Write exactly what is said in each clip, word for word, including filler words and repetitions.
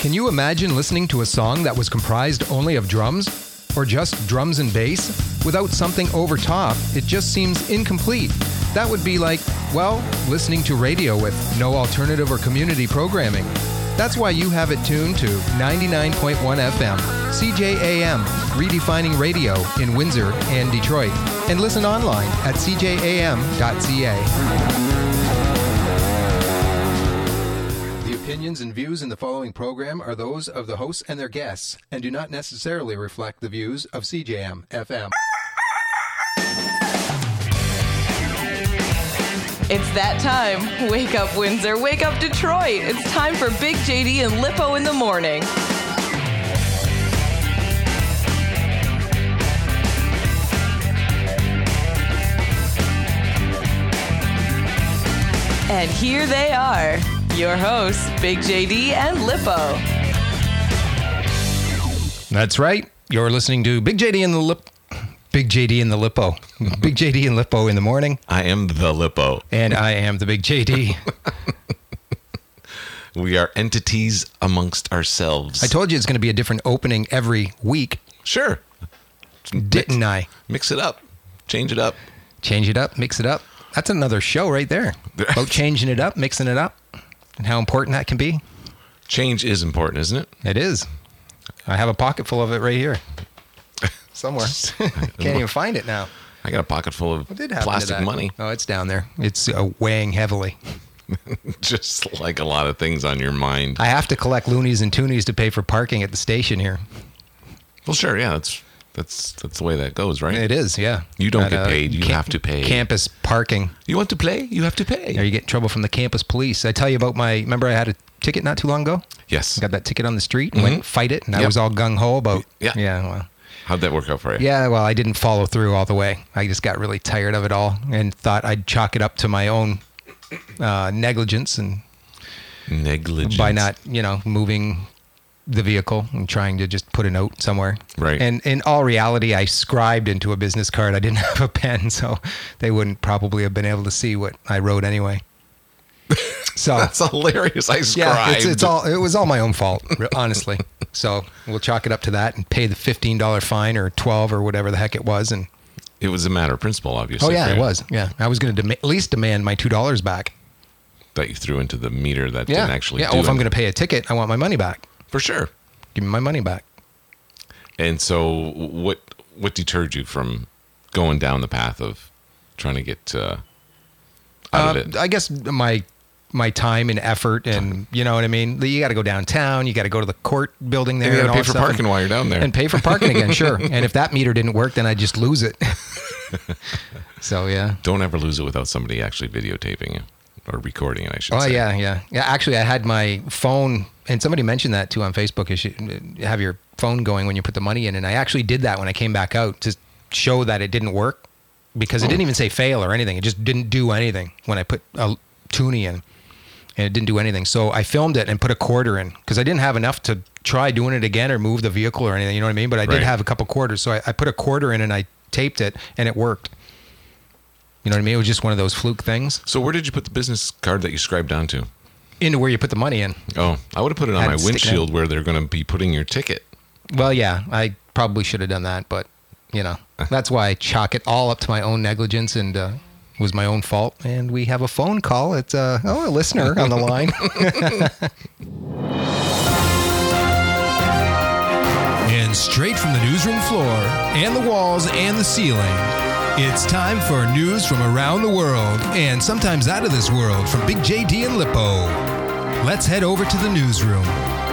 Can you imagine listening to a song that was comprised only of drums? Or just drums and bass? Without something over top, it just seems incomplete. That would be like, well, listening to radio with no alternative or community programming. That's why you have it tuned to ninety-nine point one F M, C J A M, redefining radio in Windsor and Detroit. And listen online at c j a m dot c a. The opinions and views in the following program are those of the hosts and their guests and do not necessarily reflect the views of C J M F M. It's that time. Wake up, Windsor. Wake up, Detroit. It's time for Big J D and Lippo in the morning. And here they are, your hosts, Big J D and Lippo. That's right. You're listening to Big J D and the Lip... Big J D and the Lippo. Big J D and Lippo in the morning. I am the Lippo. And I am the Big J D. We are entities amongst ourselves. I told you it's going to be a different opening every week. Sure. Didn't mix, I? Mix it up. Change it up. Change it up. Mix it up. That's another show right there. About changing it up, mixing it up, and how important that can be. Change is important, isn't it? It is. I have a pocket full of it right here. Somewhere. Can't even find it now. I got a pocket full of plastic money. Oh, it's down there. It's uh, weighing heavily. Just like a lot of things on your mind. I have to collect loonies and toonies to pay for parking at the station here. Well, sure, yeah, that's that's that's the way that goes, right? It is, yeah. You don't At, get uh, paid. You camp- have to pay. Campus parking. You want to play? You have to pay. Or you get in trouble from the campus police. I tell you about my... Remember I had a ticket not too long ago? Yes. I got that ticket on the street and Mm-hmm. went and fight it, and Yep. I was all gung-ho about... Yeah. Yeah, well... How'd that work out for you? Yeah, well, I didn't follow through all the way. I just got really tired of it all and thought I'd chalk it up to my own uh, negligence and Negligence. by not, you know, moving the vehicle and trying to just put a note somewhere. Right. And in all reality, I scribed into a business card. I didn't have a pen, so they wouldn't probably have been able to see what I wrote anyway. So That's hilarious. I scribed. yeah, it's, it's all it was all my own fault, honestly. So we'll chalk it up to that and pay the fifteen dollars fine or twelve or whatever the heck it was. And it was a matter of principle, obviously. oh yeah, right? it was. Yeah, I was going to dem- at least demand my two dollars back. That you threw into the meter that Yeah, didn't actually yeah. do Oh, if I'm it. going to pay a ticket, I want my money back. For sure. Give me my money back. And so, what what deterred you from going down the path of trying to get uh, out Uh, of it? I guess my my time and effort, and you know what I mean. You got to go downtown. You got to go to the court building there. And you and got to all pay for that stuff, parking and, while you're down there. and pay for parking again. Sure. And if that meter didn't work, then I just lose it. So yeah. Don't ever lose it without somebody actually videotaping it or recording it, I should Oh say. yeah, yeah, yeah. Actually, I had my phone, and somebody mentioned that too on Facebook. You should have your phone going when you put the money in, and I actually did that when I came back out to show that it didn't work because it didn't even say fail or anything. It just didn't do anything when I put a toonie in, and it didn't do anything. So I filmed it and put a quarter in because I didn't have enough to try doing it again or move the vehicle or anything. You know what I mean? But I did Right. have a couple quarters, so I, I put a quarter in and I taped it, and it worked. You know what I mean? It was just one of those fluke things. So where did you put the business card that you scribed onto? Into where you put the money in. Oh, I would have put it on Had my it sticking windshield out. where they're going to be putting your ticket. Well, yeah, I probably should have done that, but you know, that's why I chalk it all up to my own negligence and uh, it was my own fault. And we have a phone call. It's uh, oh, a listener on the line. And straight from the newsroom floor and the walls and the ceiling, it's time for news from around the world and sometimes out of this world from Big J D and Lippo. Let's head over to the newsroom.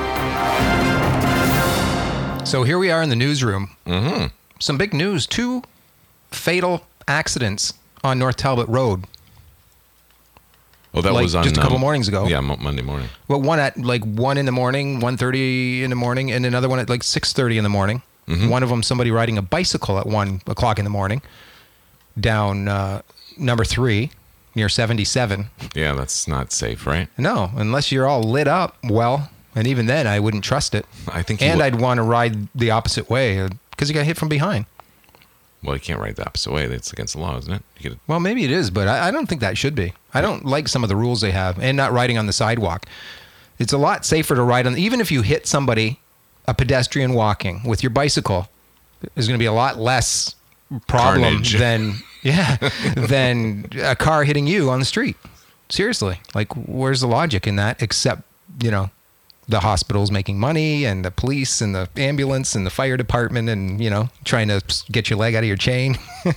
So here we are in the newsroom. Mm-hmm. Some big news. Two fatal accidents on North Talbot Road. Oh, that Like was on just a couple um, mornings ago. Yeah, mo- Monday morning. Well, one at like one in the morning, one thirty in the morning, and another one at like six thirty in the morning. Mm-hmm. One of them, somebody riding a bicycle at one o'clock in the morning down uh, number three near seventy-seven. Yeah, that's not safe, right? No, unless you're all lit up well, and even then I wouldn't trust it. I think. You And would- I'd want to ride the opposite way because you got hit from behind. Well, you can't ride the opposite way. That's against the law, isn't it? You get Well, maybe it is, but I, I don't think that should be. I don't like some of the rules they have, and not riding on the sidewalk. It's a lot safer to ride on. Even if you hit somebody, a pedestrian walking with your bicycle, there's going to be a lot less problem Carnage. than yeah than a car hitting you on the street. Seriously, like where's the logic in that? Except you know, the hospital's making money and the police and the ambulance and the fire department and you know trying to get your leg out of your chain,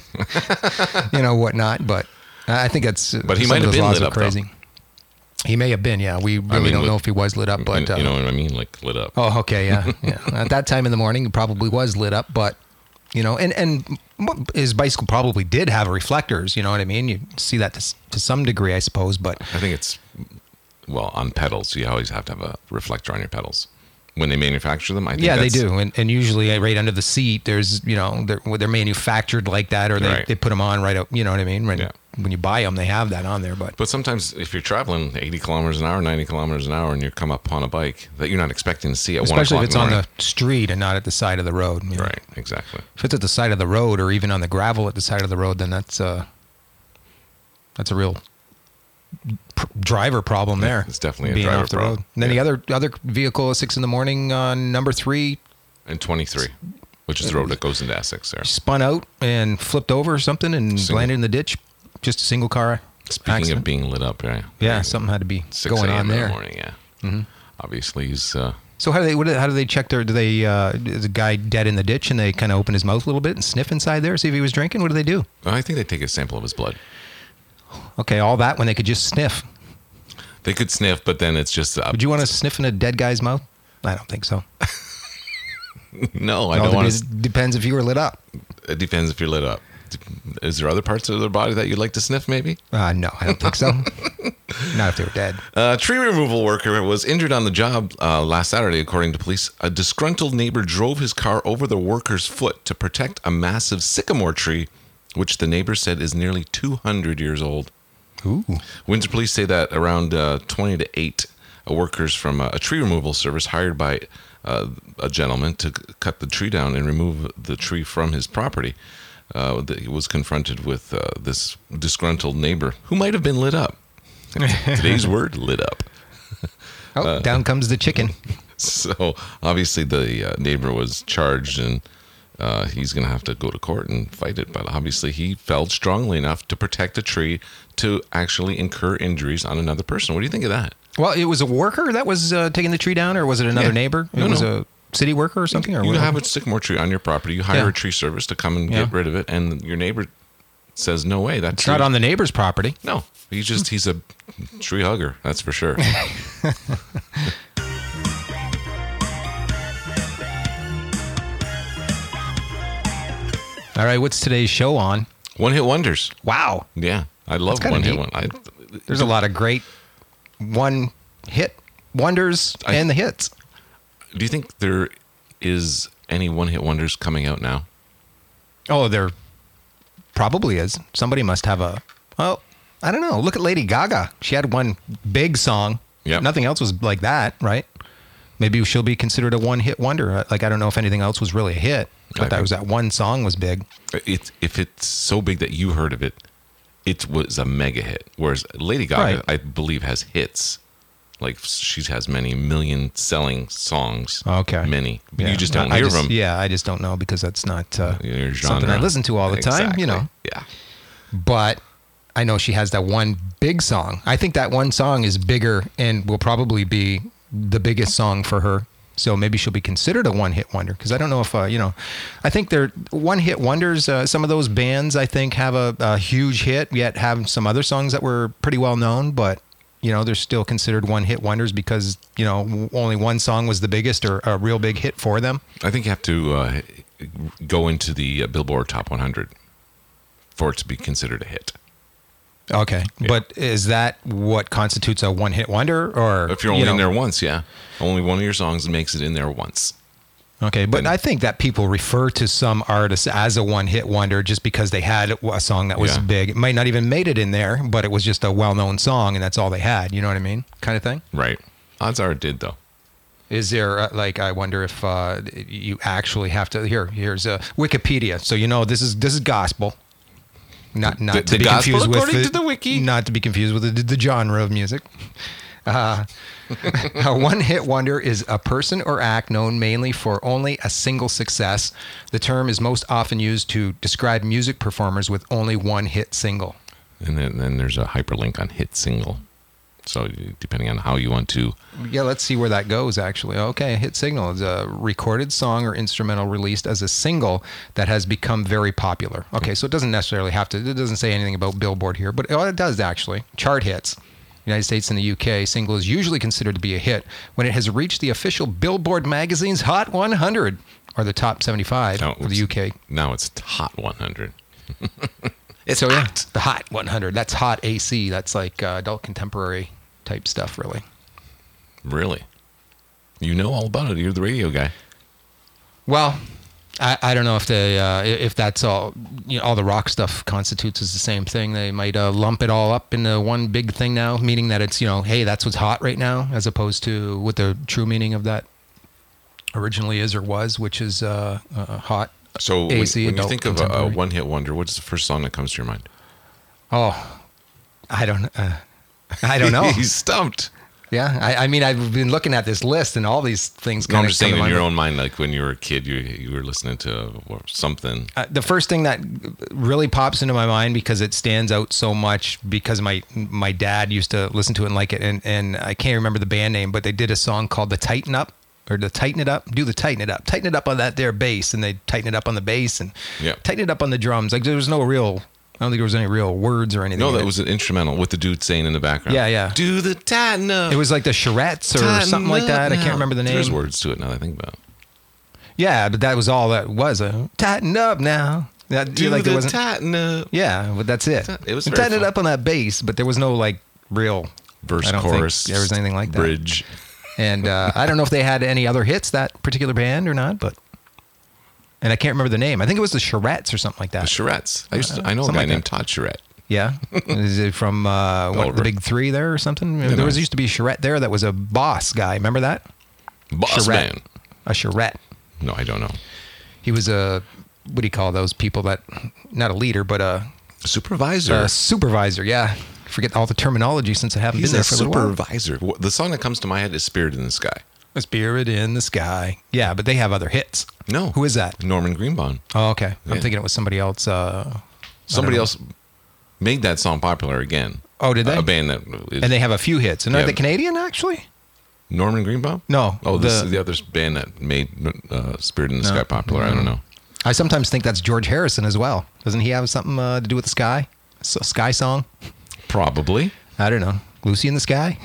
you know whatnot. But I think that's But he some might of have those been laws lit are up, crazy. though. He may have been, yeah. We really mean, don't with- know if he was lit up, but you, uh, you know what I mean? Like lit up. oh, okay, yeah, yeah. At that time in the morning, it probably was lit up, but you know, and and his bicycle probably did have reflectors. You know what I mean? You see that to, s- to some degree, I suppose, but I think it's, well, on pedals, you always have to have a reflector on your pedals. When they manufacture them, I think yeah, they that's- do, and and usually uh, right under the seat, there's you know they're they're manufactured like that, or they, Right. they put them on right up. You know what I mean? When Yeah. when you buy them, they have that on there, but But sometimes if you're traveling eighty kilometers an hour, ninety kilometers an hour, and you come up on a bike that you're not expecting to see at one especially o'clock if it's in the on morning. the street and not at the side of the road. you know. Right, exactly. If it's at the side of the road or even on the gravel at the side of the road, then that's uh that's a real pr- driver problem Yeah, there. it's definitely a being driver off the problem. road. And then Yeah. the other other vehicle at six in the morning on number three And twenty-three, which is the road that goes into Essex there. spun out and flipped over or something and Single- landed in the ditch. Just a single car Speaking accident. of being lit up, yeah. yeah, something had to be six going a.m. on in the there. morning, yeah. Obviously, he's uh, So how do they what do, how do they check their? Do they uh, is the guy dead in the ditch and they kind of open his mouth a little bit and sniff inside there, see if he was drinking? What do they do? I think they take a sample of his blood. Okay, all that when they could just sniff. They could sniff, but then it's just uh, Would you want to sniff in a dead guy's mouth? I don't think so. no. I Well, don't want it to. depends if you were lit up. It depends if you're lit up. Is there other parts of their body that you'd like to sniff? Maybe. Uh, no, I don't think so. Not if they were dead. A tree removal worker was injured on the job uh, last Saturday, according to police. A disgruntled neighbor drove his car over the worker's foot to protect a massive sycamore tree, which the neighbor said is nearly two hundred years old. Ooh. Windsor police say that around uh, twenty to eight uh, workers from a, a tree removal service hired by uh, a gentleman to c- cut the tree down and remove the tree from his property uh, that he was confronted with uh, this disgruntled neighbor who might have been lit up. Today's word, lit up. Oh, Uh, down comes the chicken. So obviously the uh, neighbor was charged and uh, he's going to have to go to court and fight it. But obviously he felt strongly enough to protect a tree to actually incur injuries on another person. What do you think of that? Well, it was a worker that was uh, taking the tree down, or was it another Yeah. neighbor? It No, was no. a city worker or something? Or You what? have a sycamore tree on your property. You hire Yeah. a tree service to come and Yeah. get rid of it. And your neighbor says, no way. That It's tree. not on the neighbor's property. No, he's just, he's a tree hugger. That's for sure. All right, what's today's show on? One hit wonders. Wow. Yeah. I love kinda one hit neat. one. I, There's a lot of great one hit wonders I- and the hits. do you think there is any one hit wonders coming out now? Oh, there probably is. Somebody must have a. Well, I don't know. Look at Lady Gaga. She had one big song. Yep. Nothing else was like that, right? Maybe she'll be considered a one-hit wonder. Like I don't know if anything else was really a hit, but I that think- was that one song was big. It, if it's so big that you heard of it, it was a mega hit. Whereas Lady Gaga, Right. I believe, has hits. Like she has many million selling songs. Okay. Many. Yeah. You just don't I hear just- them. Yeah, I just don't know because that's not uh, Your something I genre. listen to all the time. You Exactly. know, Yeah. but I know she has that one big song. I think that one song is bigger and will probably be the biggest song for her. So maybe she'll be considered a one-hit wonder because I don't know if uh, you know. I think they're one-hit wonders. Uh, some of those bands I think have a, a huge hit, yet have some other songs that were pretty well known, but you know they're still considered one-hit wonders because you know only one song was the biggest or a real big hit for them. I think you have to uh, go into the uh, Billboard Top one hundred for it to be considered a hit. Okay, Yeah. but is that what constitutes a one-hit wonder, or If you're only you in know- there once, yeah. Only one of your songs makes it in there once. Okay, but Then- I think that people refer to some artists as a one-hit wonder just because they had a song that was Yeah. big. It might not even made it in there, but it was just a well-known song, and that's all they had. You know what I mean? Kind of thing. Right. Odds are it did, though. Is there uh, like I wonder if uh, you actually have to here? Here's a Wikipedia, so you know this is this is gospel. Not not The- to the be gospel confused with according to the wiki. Not to be confused with the, the genre of music. Uh, a one-hit wonder is a person or act known mainly for only a single success. The term is most often used to describe music performers with only one hit single. And then, then there's a hyperlink on hit single. So depending on how you want to. Yeah, let's see where that goes, actually. Okay, a hit single is a recorded song or instrumental released as a single that has become very popular. Okay, so it doesn't necessarily have to, it doesn't say anything about Billboard here, but oh, it does actually. Chart hits. United States and the U K, single is usually considered to be a hit when it has reached the official Billboard magazine's Hot one hundred, or the top seventy-five No, of the U K. Now it's Hot one hundred. It's so, yeah, hot. the Hot one hundred. That's Hot A C. That's like uh, adult contemporary type stuff, really. Really? You know all about it. You're the radio guy. Well, I, I don't know if they uh, if that's all, you know, all the rock stuff constitutes as the same thing. They might uh, lump it all up into one big thing now, meaning that it's, you know, hey, that's what's hot right now, as opposed to what the true meaning of that originally is or was, which is uh, uh, hot. So when, A C, when you adult think of a, a contemporary. one-hit wonder, what's the first song that comes to your mind? Oh, I don't uh, I don't know. He's stumped. Yeah, I, I mean, I've been looking at this list and all these things No, kind I'm of just saying in your own mind, like when you were a kid, you you were listening to something. Uh, the first thing that really pops into my mind, because it stands out so much, because my my dad used to listen to it and like it, and, and I can't remember the band name, but they did a song called the Tighten Up, or the Tighten It Up, do the Tighten It Up, tighten it up on that there bass, and they tighten it up on the bass, and Yeah. tighten it up on the drums. Like there was no real, I don't think there was any real words or anything. No, in that it. was an instrumental with the dude saying in the background. Yeah, yeah. Do the tighten up. It was like the Charettes or Tighten something like up that. I now. can't remember the name. There's words to it now that I think about it. Yeah, but that was all that was. A tighten up now. That, Do like there the wasn't. tighten up. Yeah, but that's it. It was And very tighten it fun. up on that bass, but there was no like real Verse, I don't chorus. think there was anything like that. Bridge. And uh, I don't know if they had any other hits, that particular band, or not, but. And I can't remember the name. I think it was the Charettes or something like The that. Charettes. I used to, I know a Something guy like named that. Todd Charette. Yeah, is it from uh, what, Over. the Big Three there or something? Yeah, there was nice. used to be a Charette there that was a boss guy. Remember that? Boss Charette. man. A Charette. No, I don't know. He was a, what do you call those people that, not a leader, but a, Supervisor. a supervisor. Yeah. Forget all the terminology since I haven't He's been there a for a little while. supervisor. Wh- The song that comes to my head is Spirit in the Sky. A Spirit in the Sky. Yeah, but they have other hits. No. Who is that? Norman Greenbaum. Oh, okay. I'm Yeah. thinking it was somebody else. Uh, Somebody know. else made that song popular again. Oh, did they? A band that is and they have a few hits. And are Yeah. they Canadian, actually? Norman Greenbaum? No. Oh, this the- is the other band that made uh, Spirit in the No. Sky popular. I don't know. I sometimes think that's George Harrison as well. Doesn't he have something uh, to do with the sky? S- A sky song? Probably. I don't know. Lucy in the Sky?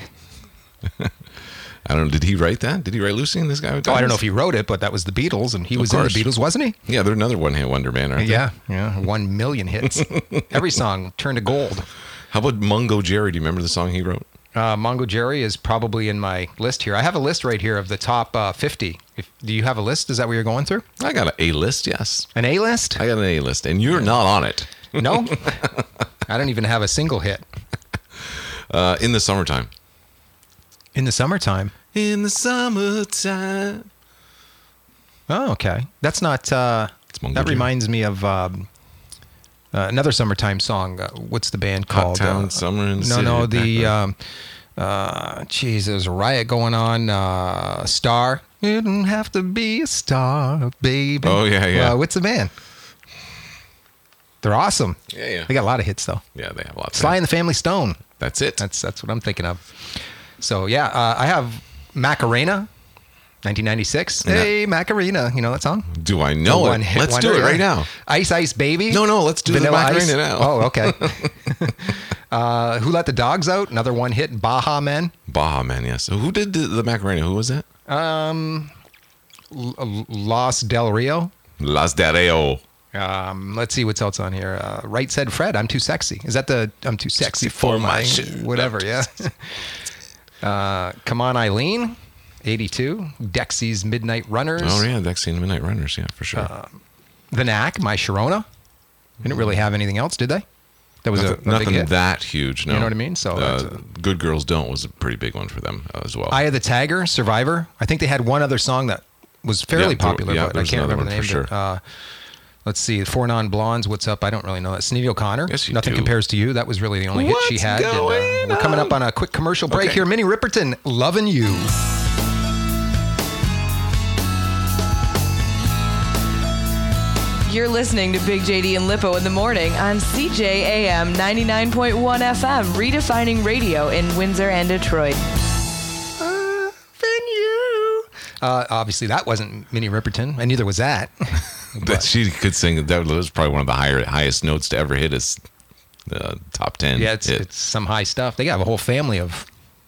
I don't know. Did he write that? Did he write Lucy in the Sky? Oh, I don't know if he wrote it, but that was the Beatles, and he Of was in the course. Beatles, wasn't he? Yeah, they're another one-hit wonder band, aren't they? Yeah, yeah. One million hits. Every song turned to gold. How about Mungo Jerry? Do you remember the song he wrote? Uh, Mongo Jerry is probably in my list here. I have a list right here of the top uh, fifty. If, do you have a list? Is that what you're going through? I got an A-list, yes. An A list? I got an A-list, and you're not on it. No? I don't even have a single hit. Uh, in the summertime. In the summertime? In the summertime. Oh, okay. That's not... Uh, It's Mungo that Jerry. reminds me of um, uh, another summertime song. Uh, what's the band Hot called? Town, Uh, Summer in the No, City no. of The... Blackbird. Um, uh, geez, there's a riot going on. Uh, Star. You don't have to be a star, baby. Oh, yeah, yeah. Uh, what's the band? They're awesome. Yeah, yeah. They got a lot of hits, though. Yeah, they have lots Sly of and the Family Stone. That's it. That's that's what I'm thinking of. So yeah, uh, I have Macarena, nineteen ninety-six. Yeah. Hey Macarena, you know that song? Do I know The it? one-hit Let's wonder, do it yeah. right now. Ice Ice Baby. No, no, let's do the Vanilla Macarena Ice. now. Oh, okay. uh, Who Let the Dogs Out? Another one hit. Baha Men. Baja Man, yes. So who did the, the Macarena? Who was that? Um, L- Los Del Rio. Las de Areo. Um, let's see what's else on here. Uh, Right Said Fred. I'm too sexy. Is that the I'm too sexy, Sexy for for my my shit. whatever? Yeah. uh, Come on, Eileen. eighty-two. Dexy's Midnight Runners. Oh, yeah, Dexy and Midnight Runners, yeah, for sure. Uh, The Knack, My Sharona. Didn't really have anything else, did they? That was nothing a, a big nothing hit. that huge, no. You know what I mean? So that's uh, a- Good Girls Don't was a pretty big one for them uh, as well. Eye of the Tiger, Survivor. I think they had one other song that was fairly Yeah, there- popular, yeah, but I there's can't another remember the one name. for of it. Uh, Let's see. Four Non-Blondes, What's Up? I don't really know that. Sinead O'Connor, Yes, you Nothing do. Compares to You. That was really the only hit she What's had. And, uh, going we're coming on? up on a quick commercial break Okay. here. Minnie Riperton, Lovin' You. You're listening to Big J D and Lippo in the morning on C J A M ninety-nine point one F M, redefining radio in Windsor and Detroit. Lovin' You. Uh, obviously, that wasn't Minnie Riperton, and neither was that. That she could sing. That was probably one of the higher, highest notes to ever hit us. The top ten. Yeah, it's, hit. it's some high stuff. They have a whole family of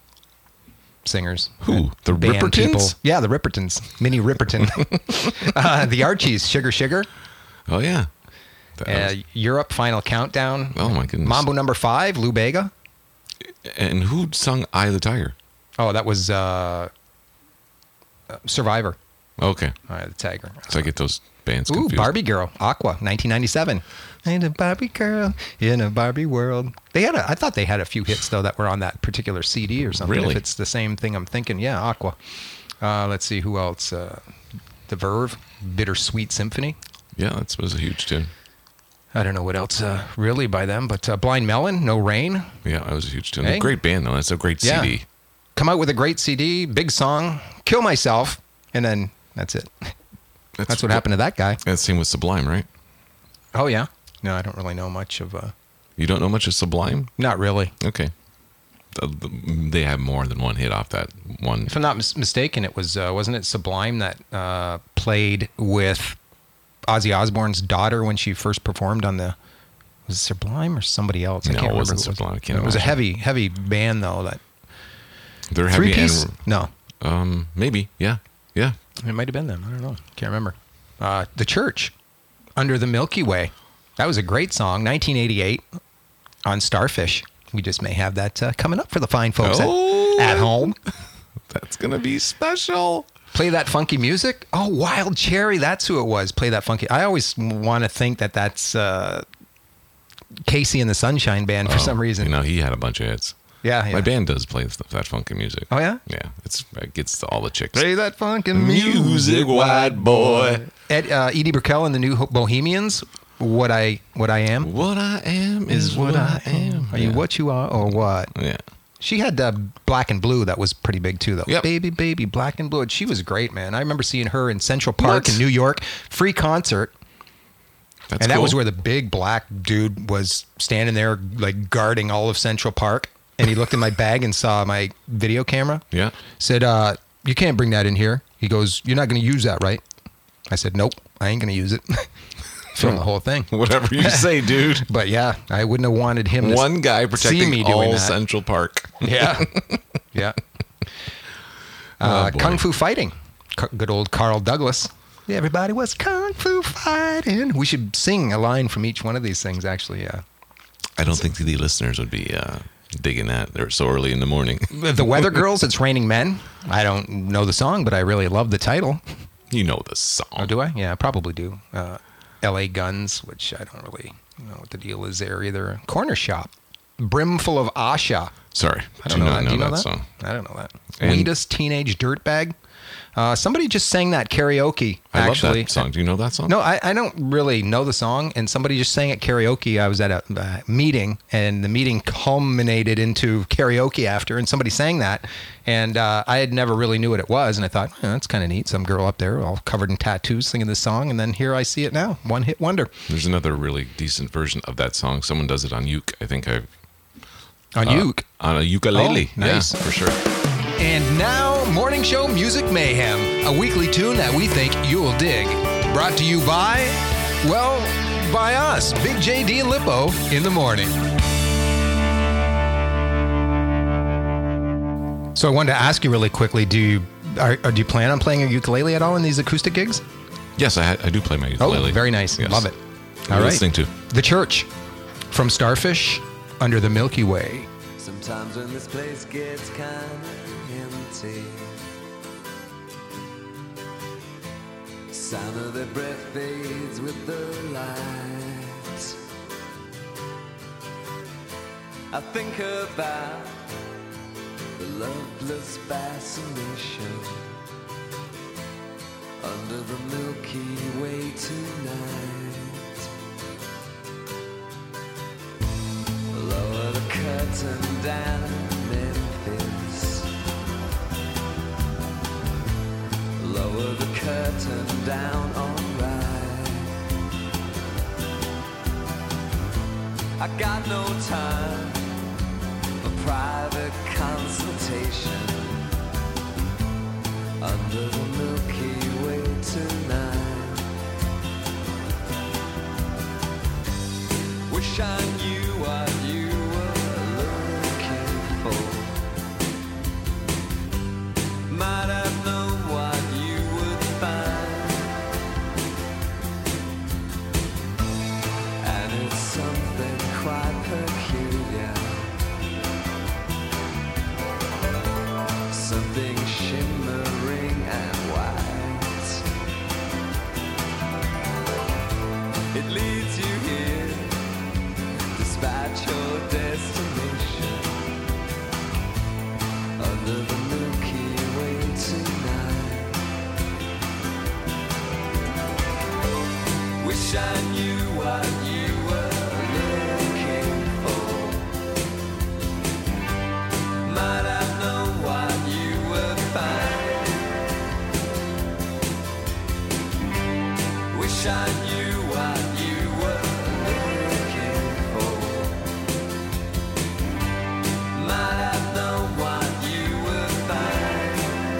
singers. Who? and The band Ripertons? people. Yeah, the Ripertons. Minnie Riperton. uh, the Archies, Sugar Sugar. Oh yeah. That Uh, was- Europe, Final Countdown. oh my goodness. Mambo number five, Lou Bega. And who sung "Eye of the Tiger"? Oh, that was uh, uh, Survivor. Okay, Uh, the Tiger. so I get those bands Ooh, confused. Barbie Girl, Aqua, nineteen ninety-seven. Ain't a Barbie girl in a Barbie world. They had a, I thought they had a few hits though that were on that particular C D or something. Really? If it's the same thing, I'm thinking, yeah, Aqua. Uh, let's see who else. Uh, the Verve, Bittersweet Symphony. Yeah, that was a huge tune. I don't know what else uh, really by them, but uh, Blind Melon, No Rain. Yeah, that was a huge tune. Hey. Great band though. That's a great Yeah. C D. Come out with a great C D, big song, Kill Myself, and then that's it. That's what happened to that guy. That same with Sublime, right? Oh yeah. No, I don't really know much of. Uh, You don't know much of Sublime? not really. Okay. The- the- They have more than one hit off that one. If I'm not mis- mistaken, it was uh, wasn't it Sublime that uh, played with Ozzy Osbourne's daughter when she first performed on the. Was it Sublime or somebody else? I No, can't it remember wasn't who it was. Sublime. I can't it was a imagine. heavy, heavy band though. That They're three heavy piece? and No, um maybe yeah yeah. it might have been them. I don't know. Can't remember. Uh, the Church, Under the Milky Way. That was a great song. nineteen eighty-eight on Starfish. We just may have that uh, coming up for the fine folks at- Oh. at home. That's gonna be special. Play that funky music. Oh, Wild Cherry. That's who it was. Play that funky. I always want to think that that's uh, Casey and the Sunshine Band for Oh, some reason. You know, he had a bunch of hits. yeah, yeah. My band does play th- that funky music. Oh, yeah? Yeah, it's it gets to all the chicks. Play that funky white boy. Ed, uh, Edie Brickell and the New Ho- Bohemians. What I what I am What I am is what I am. Are you Yeah. what you are or what? Yeah. She had uh, Black and Blue. That was pretty big too, though. Yep. Baby, baby, Black and Blue. She was great, man. I remember seeing her in Central Park What? in New York, free concert. That's and that cool. was where the big black dude was standing there, like guarding all of Central Park. And he looked in my bag and saw my video camera. Yeah. Said, uh, "You can't bring that in here." He goes, "You're not going to use that, right?" I said, "Nope, I ain't going to use it." Film the whole thing. Whatever you say, dude. But yeah, I wouldn't have wanted him. to One guy see protecting me doing all that. Central Park. Yeah, yeah. Uh, Oh, boy. Kung Fu Fighting. C- good old Carl Douglas. Everybody was Kung Fu Fighting. We should sing a line from each one of these things, actually. Yeah. I don't think the listeners would be uh, digging that. They're so early in the morning. The Weather Girls, It's Raining Men. I don't know the song, but I really love the title. You know the song. Oh, do I? Yeah, I probably do. Uh, L A Guns, which I don't really know what the deal is there either. Corner Shop. Brimful of Asha. Sorry, I do don't know not that. know, Do you know that, that? song. I don't know that. And- Sweetest Teenage Dirtbag. Uh, somebody just sang that karaoke, I actually. love that song. Do you know that song? No, I, I don't really know the song, and somebody just sang it karaoke. I was at a uh, meeting, and the meeting culminated into karaoke after, and somebody sang that, and uh, I had never really knew what it was, and I thought, oh, that's kind of neat. Some girl up there, all covered in tattoos, singing this song, and then here I see it now. One hit wonder. There's another really decent version of that song. Someone does it on uke. I think I've On uh, uke. on a ukulele. Oh, nice. Yeah, for sure. And now, Morning Show Music Mayhem, a weekly tune that we think you'll dig. Brought to you by, well, by us, Big J D and Lippo in the morning. So I wanted to ask you really quickly, do you are, or do you plan on playing a ukulele at all in these acoustic gigs? Yes, I, I do play my ukulele. Oh, very nice. Yes. Love it. All right. Listening to The Church, from Starfish, Under the Milky Way. Sometimes when this place gets kind of empty, sound of their breath fades with the lights. I think about the loveless fascination under the Milky Way tonight. curtain down in Memphis. Lower the curtain down, alright. I got no time for private consultation under the Milky Way tonight. Wish I knew what you were looking for. Might have known what you would find. And it's something quite peculiar, something shimmering and white. It leads you here despite your destination under the Milky Way tonight. Wish I knew what you were looking for. Might have known what you would find. Wish I knew what you were looking for. Might have known what you would find.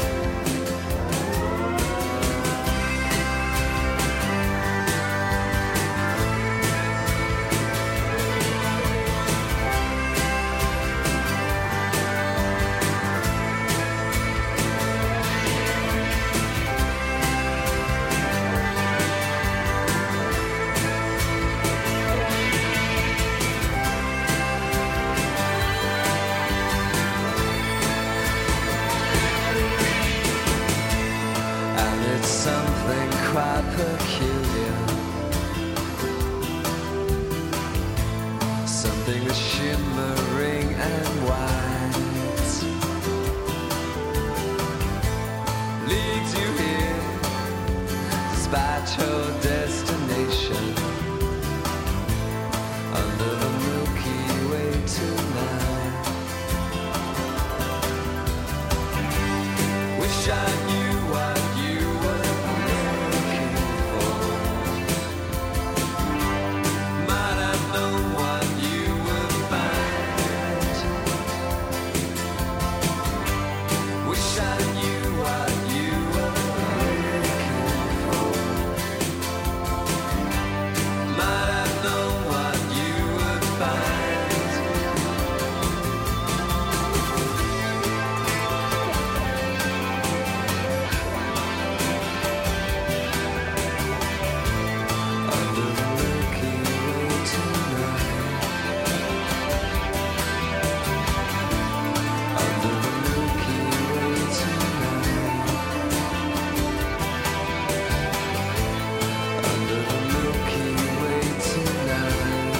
And it's something quite peculiar, something that's shimmering and white. Leads you here despite your destination under the Milky Way tonight. Wish I knew what you were looking for. Might have known what you would find. Wish I knew what you were looking for. Might have known what you would find. Under the Milky Way tonight. Under the Milky Way tonight. Under the Milky Way tonight.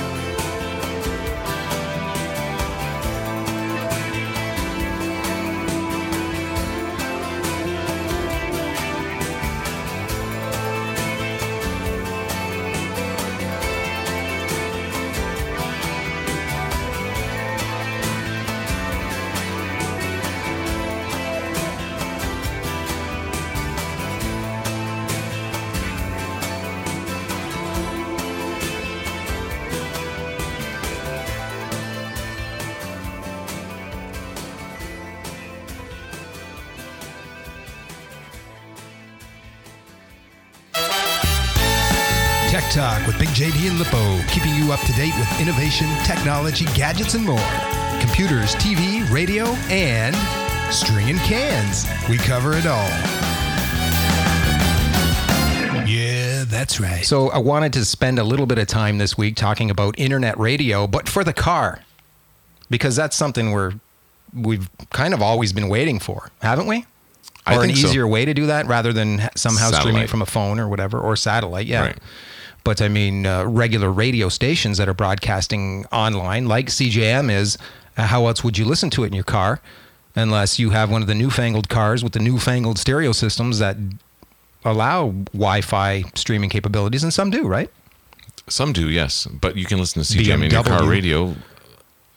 Tech Talk with Big J D and Lippo, keeping you up to date with innovation, technology, gadgets, and more. Computers, T V, radio, and stringing cans. We cover it all. Yeah, that's right. So I wanted to spend a little bit of time this week talking about internet radio, but for the car, because that's something we're we've kind of always been waiting for, haven't we? I Or an think so. easier way to do that rather than somehow streaming Satellite. from a phone or whatever, or satellite, yeah. Right. But I mean, uh, regular radio stations that are broadcasting online, like C J M is, uh, how else would you listen to it in your car unless you have one of the newfangled cars with the newfangled stereo systems that allow Wi-Fi streaming capabilities, and some do, right? Some do, yes. But you can listen to C J M in your B M W. car radio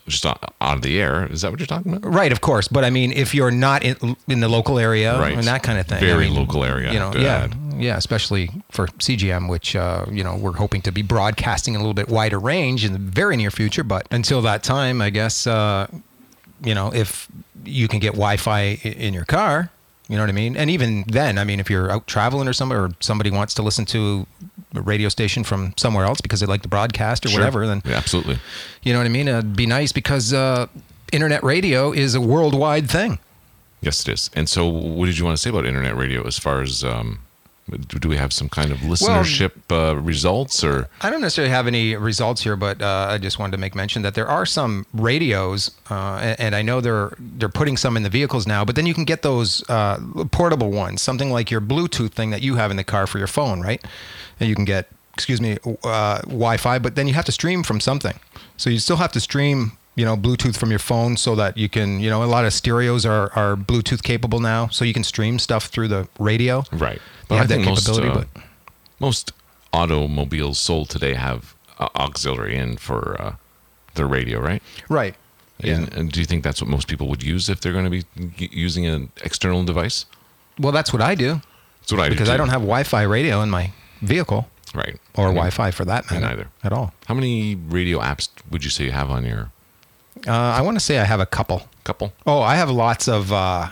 just out of the air. Is that what you're talking about? Right, of course. But I mean, if you're not in, in the local area Right. and that kind of thing. Very I mean, local area. You know, Good. yeah, yeah, especially for C G M, which, uh, you know, we're hoping to be broadcasting a little bit wider range in the very near future. But until that time, I guess, uh, you know, if you can get Wi-Fi i- in your car, you know what I mean? And even then, I mean, if you're out traveling or somewhere, or somebody wants to listen to a radio station from somewhere else because they like the broadcast or Sure. whatever, then, Yeah, absolutely. you know what I mean? It'd be nice because uh, internet radio is a worldwide thing. Yes, it is. And so, what did you want to say about internet radio as far as um, do do we have some kind of listenership uh, results or? I don't necessarily have any results here, but uh, I just wanted to make mention that there are some radios, uh, and, and I know they're they're putting some in the vehicles now. But then you can get those uh, portable ones, something like your Bluetooth thing that you have in the car for your phone, right? And you can get, excuse me, uh, Wi-Fi, but then you have to stream from something. So you still have to stream, you know, Bluetooth from your phone so that you can, you know, a lot of stereos are are Bluetooth capable now, so you can stream stuff through the radio. Right. They have I that think most, capability, uh, but most automobiles sold today have uh, auxiliary in for uh, their radio, right? right. Yeah. And, and do you think that's what most people would use if they're going to be y- using an external device? Well, that's what I do. That's what I Because do. I too. don't have Wi-Fi radio in my vehicle, Right. or I mean, Wi-Fi for that me matter, neither. at all. How many radio apps would you say you have on your Uh, I want to say I have a couple. couple? Oh, I have lots of. Uh,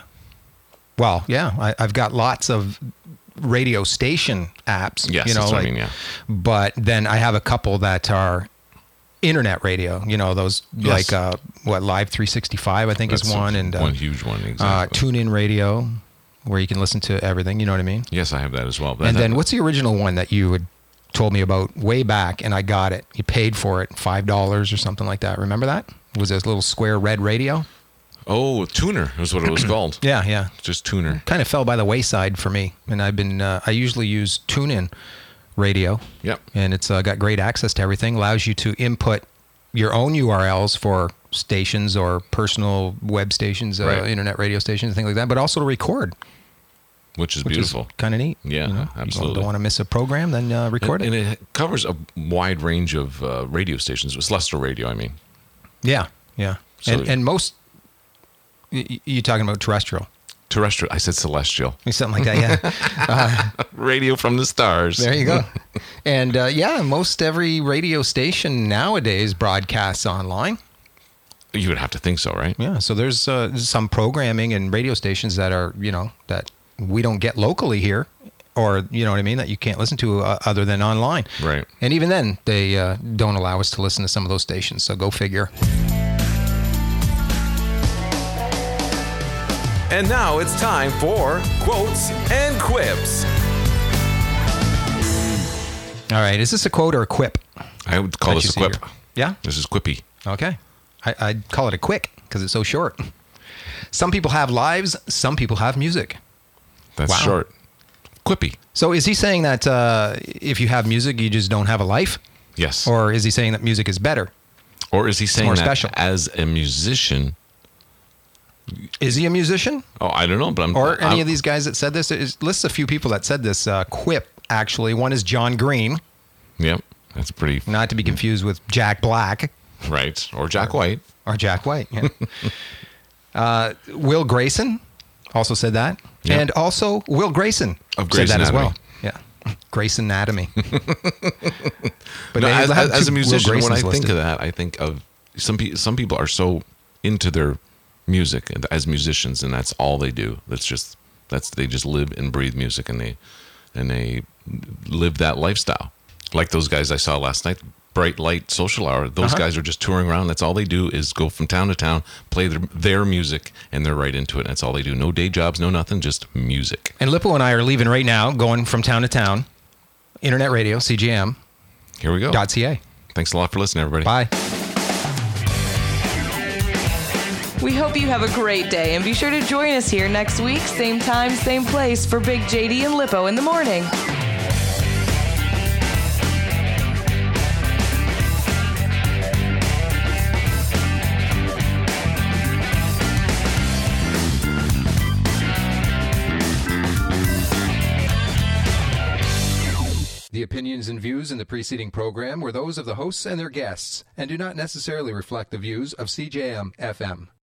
well, yeah, I, I've got lots of radio station apps. Yes, you know, that's what I like- mean, yeah. But then I have a couple that are internet radio. You know, those Yes. like uh, what Live three sixty-five, I think That's is one, and uh, one huge one, uh, exactly. TuneIn Radio, where you can listen to everything. You know what I mean? Yes, I have that as well. And That- then what's the original one that you had told me about way back, and I got it. You paid for it, five dollars or something like that. Remember that? It was this little square red radio. Oh, Tuner is what it was called. Yeah, yeah. Just Tuner. Kind of fell by the wayside for me, and I've been. Uh, I usually use TuneIn Radio. Yep. And it's uh, got great access to everything. Allows you to input your own U R Ls for stations or personal web stations, uh, Right. internet radio stations, things like that, but also to record, Which is which beautiful. is kind of neat. Yeah, you know? You absolutely. don't want to miss a program, then uh, record and, it. and it covers a wide range of uh, radio stations. It's Celestial Radio, I mean. Yeah, yeah. So- and and most, y- y- you talking about terrestrial, Terrestrial. I said celestial. something like that, yeah. Radio from the stars. There you go. And uh, yeah, most every radio station nowadays broadcasts online. You would have to think so, right? Yeah, so there's uh, some programming and radio stations that are, you know, that we don't get locally here, or, you know what I mean, that you can't listen to uh, other than online. Right. And even then, they uh, don't allow us to listen to some of those stations, so go figure. And now it's time for Quotes and Quips. All right, is this a quote or a quip? I would call that this a you see quip. here? Yeah? This is quippy. Okay. I, I'd call it a quick because it's so short. Some people have lives, some people have music. That's Wow. short. Quippy. So is he saying that uh, if you have music, you just don't have a life? Yes. Or is he saying that music is better? Or is he saying more that special. as a musician? Is he a musician? Oh, I don't know, but I'm. Or any I'm- of these guys that said this? It lists a few people that said this uh, quip, actually. One is John Green, Yep. That's pretty not to be confused with Jack Black right. Or Jack White. or Jack White. Yeah. uh, Will Grayson also said that. Yeah. And also Will Grayson Of said Grey's that as well. Anatomy. Yeah. Grayson Anatomy. But No, they as, have as, as two a Will musician, when I Graysons think listed. of that, I think of some people. Some people are so into their music and as musicians, and that's all they do. That's just that's they just live and breathe music, and they and they live that lifestyle. Like those guys I saw last night, Bright Light Social Hour. Those Uh-huh. guys are just touring around. That's all they do is go from town to town, play their, their music, and they're right into it. And that's all they do. No day jobs, no nothing, just music. And Lippo and I are leaving right now, going from town to town. Internet radio, C G M Here we go. dot C A. Thanks a lot for listening, everybody. Bye. We hope you have a great day and be sure to join us here next week, same time, same place for Big J D and Lippo in the morning. The opinions opinions and views in the preceding program were those of the hosts and their guests and do not necessarily reflect the views of C J M F M.